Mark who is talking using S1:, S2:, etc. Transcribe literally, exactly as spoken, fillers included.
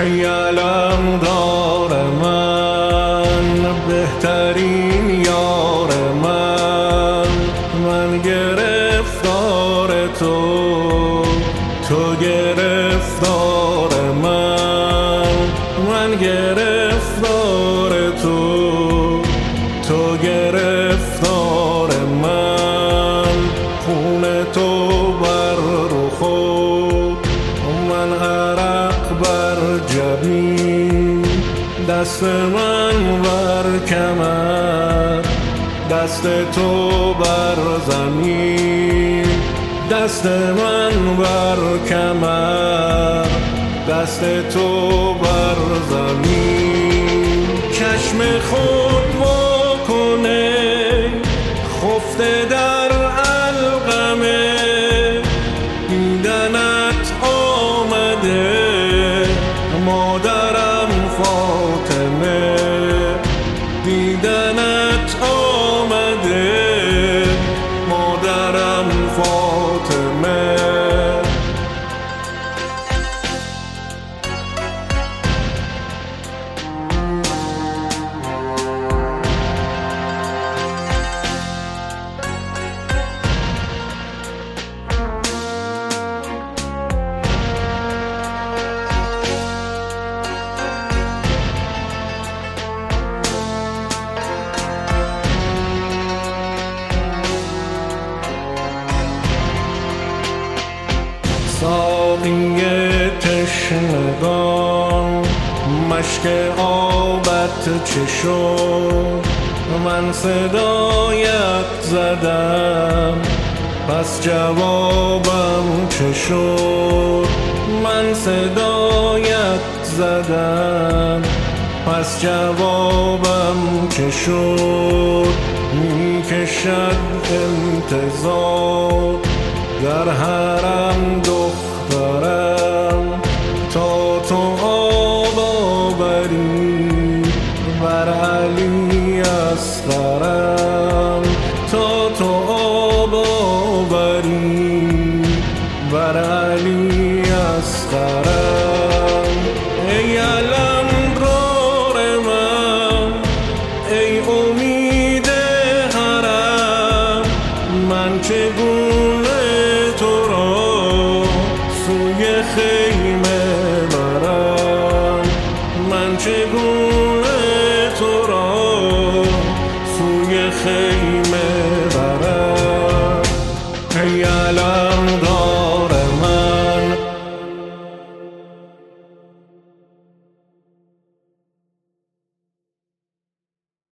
S1: ای علمدار من، بهترین یار من، من گرفتار تو، تو گرفتار من، من گرفتار تو، تو گرفتار من. خون تو بر رخ، من عرق بر جبین، دست من بر کمر، دست تو بر زمین، دست من بر کمر، دست تو بر زمین. چشم خود وا کنه خفته در علقمه، دیدنت آمده مادرم فاطمه، دیدنت آمده مادرم فاطمه. ساقی تشنگان مشک آبت چه شد، من صدایت زدم پس جوابم چه شد، من صدایت زدم پس جوابم چه شد. میکشد انتظار در حرم دختر